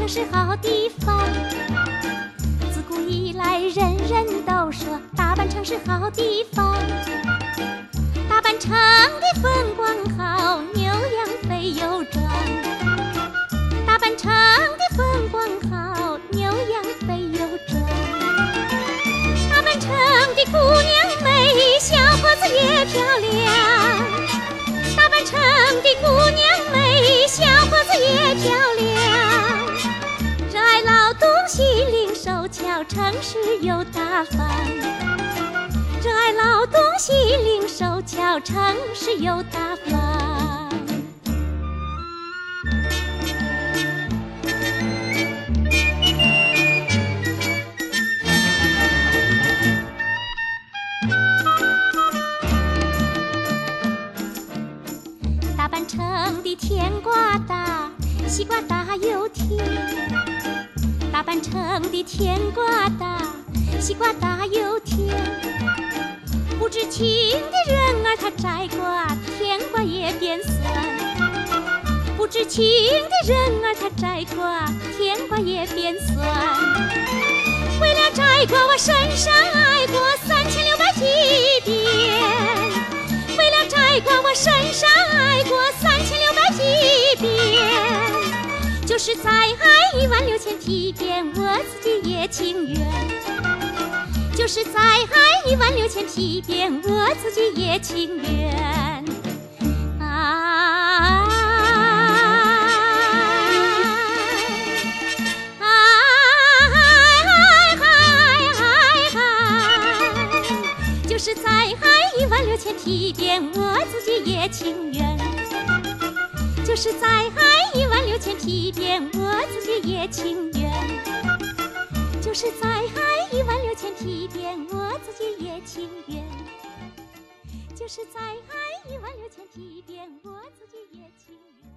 城是好地方。自古以来，人人都说大阪城是好地方。大阪城的风光好，牛羊肥又壮。大阪城的风光好，牛羊肥又壮。大阪城的姑娘美，小伙子也漂亮。大阪城的姑娘美，小伙子也漂亮。热爱劳动，喜零手巧，诚实又大方。热爱劳动，喜零手巧，诚实又大方。大阪城的甜瓜大，西瓜大又甜。大阪城的甜瓜大，西瓜大又甜。不知情的人儿他摘瓜，甜瓜也变酸。不知情的人儿他摘瓜，甜瓜也变酸。为了摘瓜，我身上挨过3600几鞭。为了摘瓜，我身上挨过3600几鞭。就是再挨16000皮鞭，我自己也情愿。就是再挨16000皮鞭，我自己也情愿。就是再挨16000皮鞭，我自己也情愿。就是再挨16000皮鞭，我自己也情愿。就是再挨16000皮鞭，我自己也情愿。就是再挨16000皮鞭，我自己也情愿。